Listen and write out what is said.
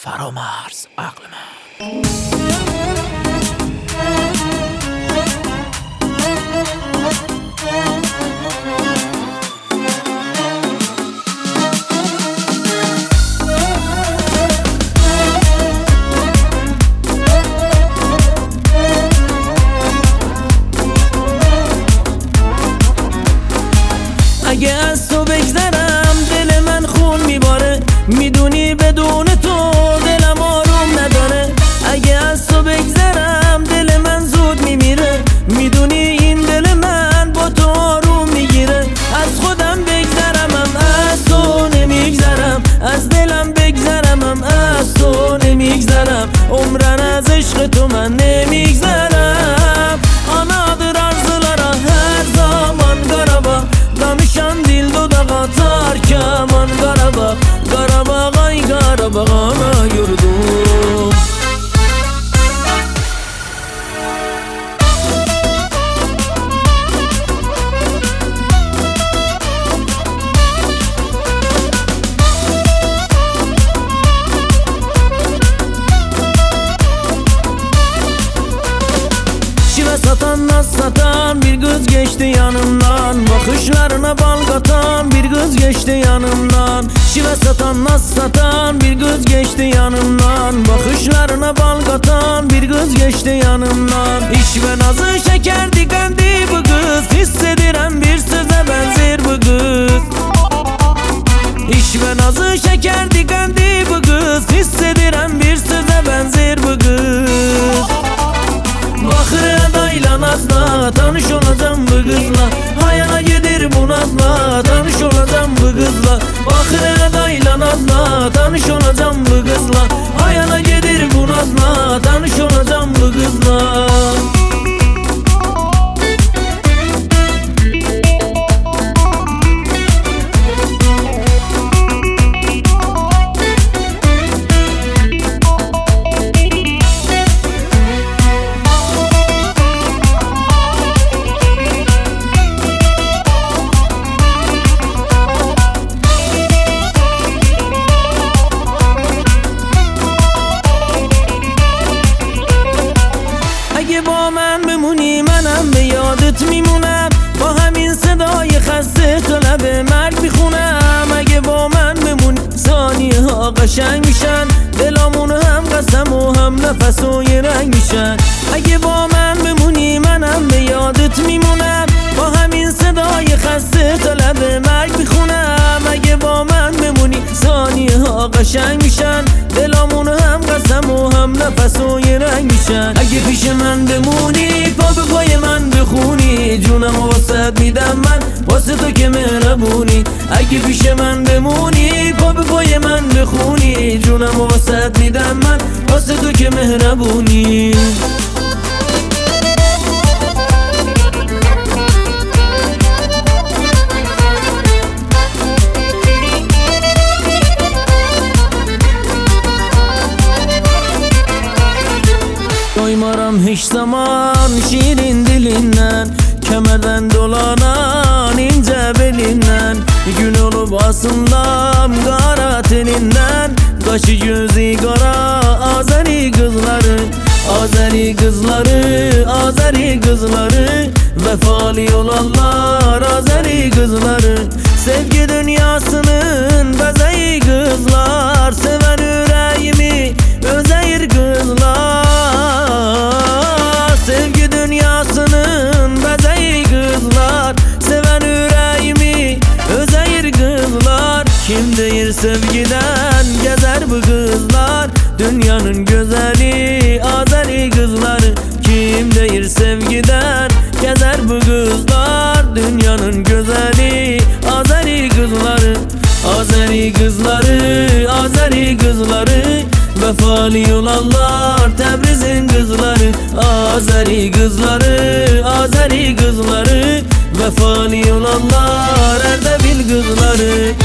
فرامرز عقل من. اگه از تو بگذرم دل من خون میباره، میدونی بدون تو دلم آروم نداره. اگه از تو بگذرم دل من زود میمیره، میدونی این دل من با تو آروم میگیره. از خودم بگذرم از تو نمیگذرم، از دلم بگذرم از تو نمیگذرم. عمرن از عشق تو من نمیگذرم. Anadır arzulara her zaman Qarabağ, danışan dil dodağa tarkaman Qarabağ. Qarabağ ay Qarabağ ana yurdum. Şive satan naz satan bir kız geçti yanımdan, bakışlarına bal katan bir kız geçti yanımdan. Şive satan naz satan bir kız geçti yanımdan, bakışlarına bal katan bir kız geçti yanımdan. İş ve nazı şeker dikendi bu kız, hissediren bir söze benzer bu kız. İş ve nazı şeker dikendi bu kız, hissediren bir söze benzer bu kız. Bakır adayla nazla tanış olacağım bu kızla, hayana gelir bu nazla tanış olacağım bu kızla. Bakır adayla nazla tanış olacağım bu kızla, hayana gelir bu nazla tanış olacağım bu kızla. اگه با من بمونی منم به یادت میمونم، با همین صدای خسته تو لب مرگ میخونم. اگه با من بمونی ثانیه ها قشنگ میشن، دلامون هم قسم و هم نفس و یه رنگ میشن. اگه با من بمونی منم به یادت میمونم، با همین صدای خسته تو لب مرگ میخونم. اگه با من بمونی ثانیه ها قشنگ میشن، دلامون هم قسم و هم نفس و یه رنگ میشن. اگه پیش من بمونی پا به پای من بخونی، جونم واسط میدم من واسه تو که مهربونی. اگه پیش من بمونی پا به پای من بخونی، جونم واسط میدم من واسه تو که مهربونی. Doymaram hiç zaman şirin dilinden, kemerden dolanan ince belinden. Gün olup asıllam kara teninden, kaşı gözü kara Azeri kızları. Azeri kızları, Azeri kızları, vefalı olanlar Azeri kızları. Sevgi dünyasının bezeyi kızlar, seven yüreğimi özeyir kızlar. Sevgi dünyasının bezeyi kızlar, seven yüreğimi özeyir kızlar. Kim deyir sevgiden gezer bu kızlar, dünyanın güzeli Azeri kızları. Kim deyir sevgiden gezer bu kızlar, dünyanın güzeli Azeri kızları. Azeri kızları, Azeri kızları, vefalı olanlar Tebriz'in kızları. Azeri kızları, Azeri kızları, vefalı olanlar Erdebil kızları.